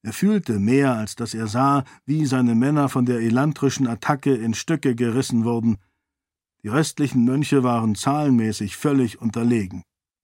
Er fühlte mehr, als dass er sah, wie seine Männer von der elantrischen Attacke in Stücke gerissen wurden. Die restlichen Mönche waren zahlenmäßig völlig unterlegen.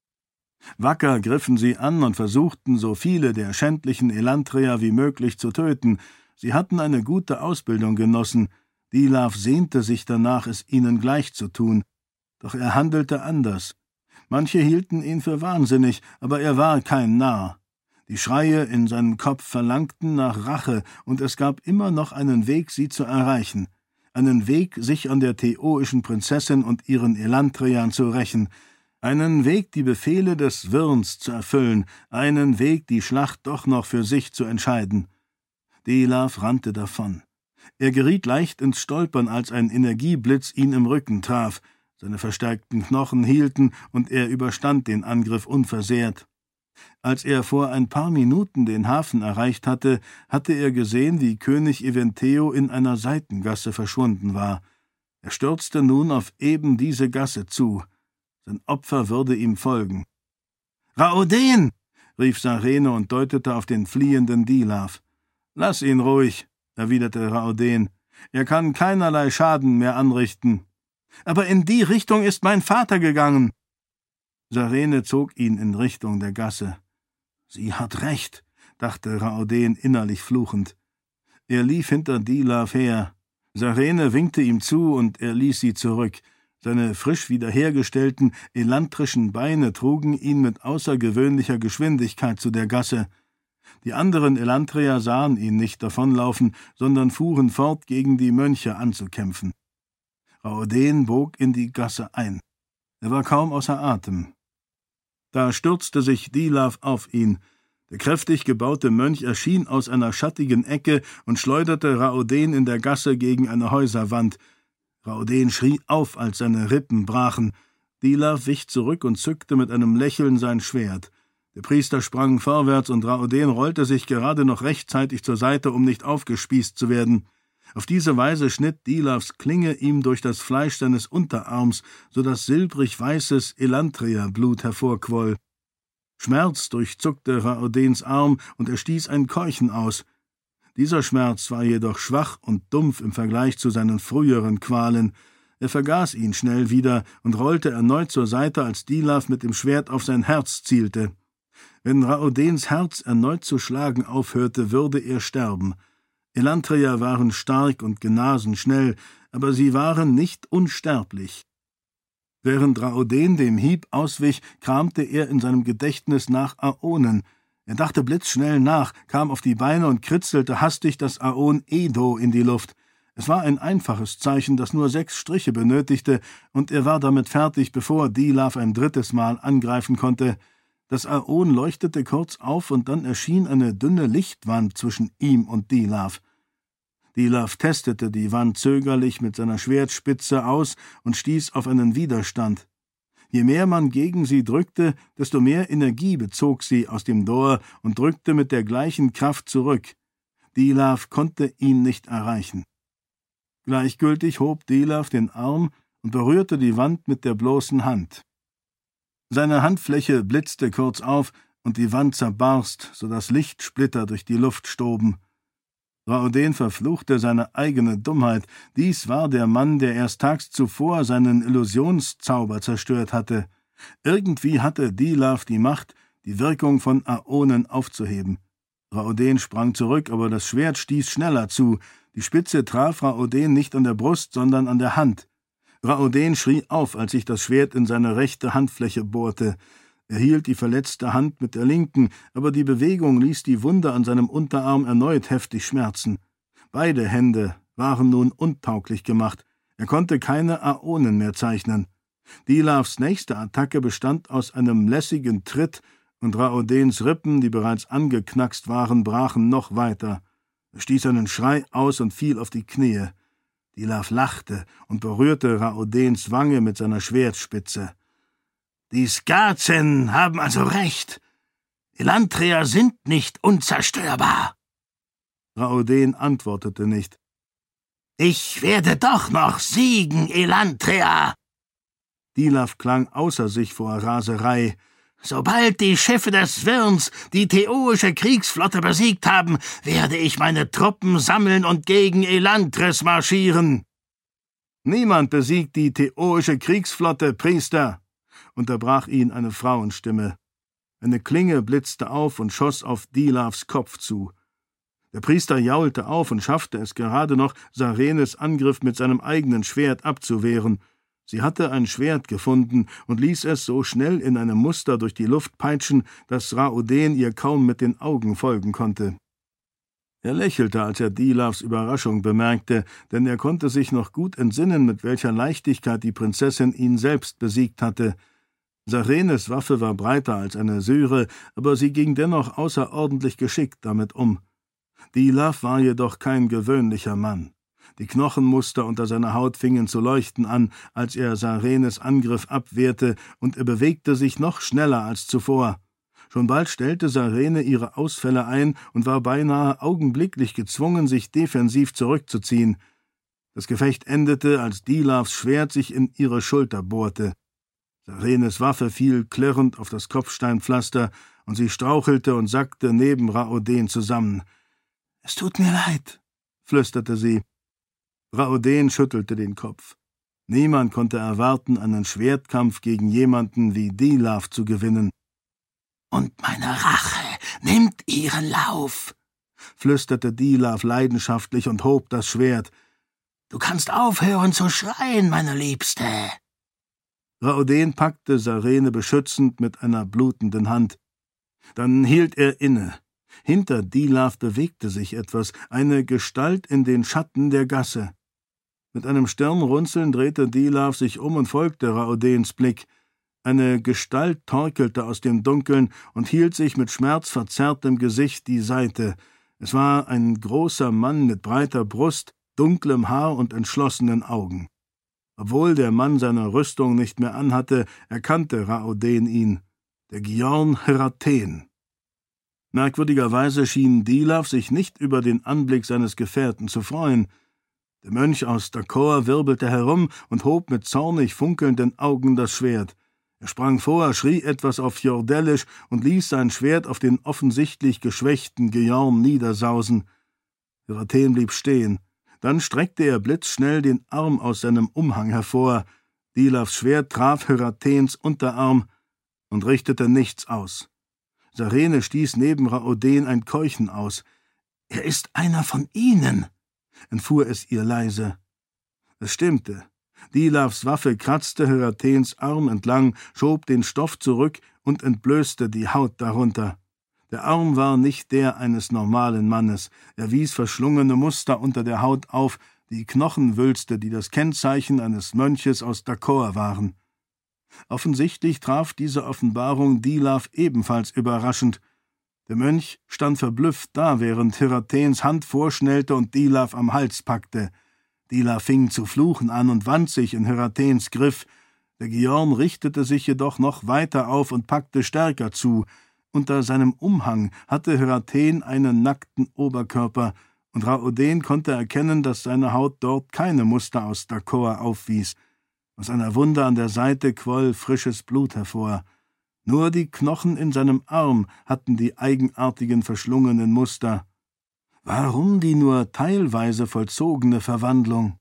Wacker griffen sie an und versuchten, so viele der schändlichen Elantrer wie möglich zu töten. Sie hatten eine gute Ausbildung genossen. Dilaf sehnte sich danach, es ihnen gleich zu tun. Doch er handelte anders. Manche hielten ihn für wahnsinnig, aber er war kein Narr. Die Schreie in seinem Kopf verlangten nach Rache, und es gab immer noch einen Weg, sie zu erreichen. Einen Weg, sich an der theoischen Prinzessin und ihren Elantriern zu rächen. Einen Weg, die Befehle des Wirns zu erfüllen. Einen Weg, die Schlacht doch noch für sich zu entscheiden. Dilaf rannte davon. Er geriet leicht ins Stolpern, als ein Energieblitz ihn im Rücken traf. Seine verstärkten Knochen hielten, und er überstand den Angriff unversehrt. Als er vor ein paar Minuten den Hafen erreicht hatte, hatte er gesehen, wie König Eventeo in einer Seitengasse verschwunden war. Er stürzte nun auf eben diese Gasse zu. Sein Opfer würde ihm folgen. »Raoden!« rief Sarene und deutete auf den fliehenden Dilaf. »Lass ihn ruhig«, erwiderte Raoden. »Er kann keinerlei Schaden mehr anrichten.« »Aber in die Richtung ist mein Vater gegangen!« Sarene zog ihn in Richtung der Gasse. »Sie hat recht«, dachte Raoden innerlich fluchend. Er lief hinter Dilaf her. Sarene winkte ihm zu, und er ließ sie zurück. Seine frisch wiederhergestellten, elantrischen Beine trugen ihn mit außergewöhnlicher Geschwindigkeit zu der Gasse. Die anderen Elantrer sahen ihn nicht davonlaufen, sondern fuhren fort, gegen die Mönche anzukämpfen. Raoden bog in die Gasse ein. Er war kaum außer Atem. Da stürzte sich Dilaf auf ihn. Der kräftig gebaute Mönch erschien aus einer schattigen Ecke und schleuderte Raoden in der Gasse gegen eine Häuserwand. Raoden schrie auf, als seine Rippen brachen. Dilaf wich zurück und zückte mit einem Lächeln sein Schwert. Der Priester sprang vorwärts, und Raoden rollte sich gerade noch rechtzeitig zur Seite, um nicht aufgespießt zu werden. Auf diese Weise schnitt Dilafs Klinge ihm durch das Fleisch seines Unterarms, so dass silbrig-weißes Elantria-Blut hervorquoll. Schmerz durchzuckte Raodens Arm, und er stieß ein Keuchen aus. Dieser Schmerz war jedoch schwach und dumpf im Vergleich zu seinen früheren Qualen. Er vergaß ihn schnell wieder und rollte erneut zur Seite, als Dilaf mit dem Schwert auf sein Herz zielte. Wenn Raodens Herz erneut zu schlagen aufhörte, würde er sterben. Elantria waren stark und genasen schnell, aber sie waren nicht unsterblich. Während Raoden dem Hieb auswich, kramte er in seinem Gedächtnis nach Aonen. Er dachte blitzschnell nach, kam auf die Beine und kritzelte hastig das Aon Edo in die Luft. Es war ein einfaches Zeichen, das nur 6 Striche benötigte, und er war damit fertig, bevor Dilaf ein drittes Mal angreifen konnte. Das Aon leuchtete kurz auf, und dann erschien eine dünne Lichtwand zwischen ihm und Dilaf. Dilaf testete die Wand zögerlich mit seiner Schwertspitze aus und stieß auf einen Widerstand. Je mehr man gegen sie drückte, desto mehr Energie bezog sie aus dem Dor und drückte mit der gleichen Kraft zurück. Dilaf konnte ihn nicht erreichen. Gleichgültig hob Dilaf den Arm und berührte die Wand mit der bloßen Hand. Seine Handfläche blitzte kurz auf, und die Wand zerbarst, so dass Lichtsplitter durch die Luft stoben. Raoden verfluchte seine eigene Dummheit. Dies war der Mann, der erst tags zuvor seinen Illusionszauber zerstört hatte. Irgendwie hatte Dilaf die Macht, die Wirkung von Aonen aufzuheben. Raoden sprang zurück, aber das Schwert stieß schneller zu. Die Spitze traf Raoden nicht an der Brust, sondern an der Hand. Raoden schrie auf, als sich das Schwert in seine rechte Handfläche bohrte. Er hielt die verletzte Hand mit der linken, aber die Bewegung ließ die Wunde an seinem Unterarm erneut heftig schmerzen. Beide Hände waren nun untauglich gemacht. Er konnte keine Aonen mehr zeichnen. Dilafs nächste Attacke bestand aus einem lässigen Tritt, und Raodens Rippen, die bereits angeknackst waren, brachen noch weiter. Er stieß einen Schrei aus und fiel auf die Knie. Dilaf lachte und berührte Raodens Wange mit seiner Schwertspitze. »Die Skazen haben also recht. Elantrer sind nicht unzerstörbar.« Raoden antwortete nicht. »Ich werde doch noch siegen, Elantrer!« Dilaf klang außer sich vor Raserei. »Sobald die Schiffe des Wirns die theoische Kriegsflotte besiegt haben, werde ich meine Truppen sammeln und gegen Elantris marschieren.« »Niemand besiegt die theoische Kriegsflotte, Priester«, unterbrach ihn eine Frauenstimme. Eine Klinge blitzte auf und schoss auf Dilavs Kopf zu. Der Priester jaulte auf und schaffte es gerade noch, Sarenes Angriff mit seinem eigenen Schwert abzuwehren. Sie hatte ein Schwert gefunden und ließ es so schnell in einem Muster durch die Luft peitschen, dass Raoden ihr kaum mit den Augen folgen konnte. Er lächelte, als er Dilavs Überraschung bemerkte, denn er konnte sich noch gut entsinnen, mit welcher Leichtigkeit die Prinzessin ihn selbst besiegt hatte. Sarenes Waffe war breiter als eine Syre, aber sie ging dennoch außerordentlich geschickt damit um. Dilav war jedoch kein gewöhnlicher Mann. Die Knochenmuster unter seiner Haut fingen zu leuchten an, als er Sarenes Angriff abwehrte, und er bewegte sich noch schneller als zuvor. Schon bald stellte Sarene ihre Ausfälle ein und war beinahe augenblicklich gezwungen, sich defensiv zurückzuziehen. Das Gefecht endete, als Dilavs Schwert sich in ihre Schulter bohrte. Sarenes Waffe fiel klirrend auf das Kopfsteinpflaster, und sie strauchelte und sackte neben Raoden zusammen. »Es tut mir leid«, flüsterte sie. Raoden schüttelte den Kopf. Niemand konnte erwarten, einen Schwertkampf gegen jemanden wie Dilav zu gewinnen. »Und meine Rache nimmt ihren Lauf«, flüsterte Dilav leidenschaftlich und hob das Schwert. »Du kannst aufhören zu schreien, meine Liebste.« Raoden packte Sarene beschützend mit einer blutenden Hand. Dann hielt er inne. Hinter Dilav bewegte sich etwas, eine Gestalt in den Schatten der Gasse. Mit einem Stirnrunzeln drehte Dilav sich um und folgte Raodens Blick. Eine Gestalt torkelte aus dem Dunkeln und hielt sich mit schmerzverzerrtem Gesicht die Seite. Es war ein großer Mann mit breiter Brust, dunklem Haar und entschlossenen Augen. Obwohl der Mann seine Rüstung nicht mehr anhatte, erkannte Raoden ihn. Der Giorn Heraten. Merkwürdigerweise schien Dilav sich nicht über den Anblick seines Gefährten zu freuen. Der Mönch aus Dakor wirbelte herum und hob mit zornig funkelnden Augen das Schwert. Er sprang vor, schrie etwas auf Fjordellisch und ließ sein Schwert auf den offensichtlich geschwächten Giorn niedersausen. Heraten blieb stehen. Dann streckte er blitzschnell den Arm aus seinem Umhang hervor. Dilavs Schwert traf Heratens Unterarm und richtete nichts aus. Sarene stieß neben Raoden ein Keuchen aus. »Er ist einer von ihnen«, entfuhr es ihr leise. Es stimmte. Dilavs Waffe kratzte Heratens Arm entlang, schob den Stoff zurück und entblößte die Haut darunter. Der Arm war nicht der eines normalen Mannes. Er wies verschlungene Muster unter der Haut auf, die Knochenwülste, die das Kennzeichen eines Mönches aus Dakor waren. Offensichtlich traf diese Offenbarung Dilav ebenfalls überraschend. Der Mönch stand verblüfft da, während Heratens Hand vorschnellte und Dilav am Hals packte. Dilav fing zu fluchen an und wand sich in Heratens Griff. Der Giorn richtete sich jedoch noch weiter auf und packte stärker zu. Unter seinem Umhang hatte Heraten einen nackten Oberkörper, und Raoden konnte erkennen, dass seine Haut dort keine Muster aus Dakor aufwies. Aus einer Wunde an der Seite quoll frisches Blut hervor. Nur die Knochen in seinem Arm hatten die eigenartigen verschlungenen Muster. Warum die nur teilweise vollzogene Verwandlung?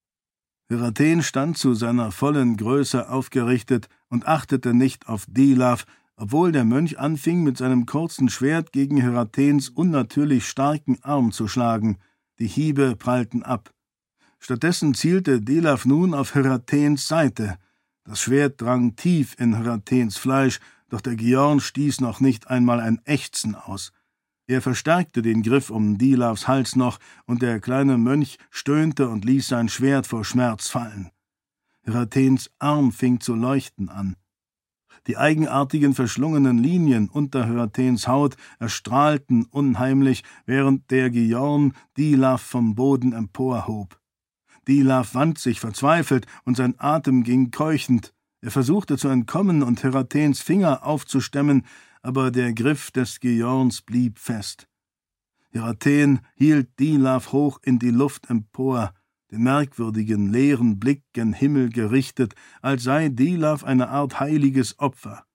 Heraten stand zu seiner vollen Größe aufgerichtet und achtete nicht auf Dilav, obwohl der Mönch anfing, mit seinem kurzen Schwert gegen Heratens unnatürlich starken Arm zu schlagen. Die Hiebe prallten ab. Stattdessen zielte Dilav nun auf Heratens Seite. Das Schwert drang tief in Heratens Fleisch, doch der Giorn stieß noch nicht einmal ein Ächzen aus. Er verstärkte den Griff um Dilavs Hals noch, und der kleine Mönch stöhnte und ließ sein Schwert vor Schmerz fallen. Heratens Arm fing zu leuchten an. Die eigenartigen verschlungenen Linien unter Heratens Haut erstrahlten unheimlich, während der Giorn Dilav vom Boden emporhob. Dilav wand sich verzweifelt, und sein Atem ging keuchend. Er versuchte zu entkommen und Heratens Finger aufzustemmen, aber der Griff des Giorns blieb fest. Heraten hielt Dilav hoch in die Luft empor, den merkwürdigen, leeren Blick gen Himmel gerichtet, als sei Dilav eine Art heiliges Opfer.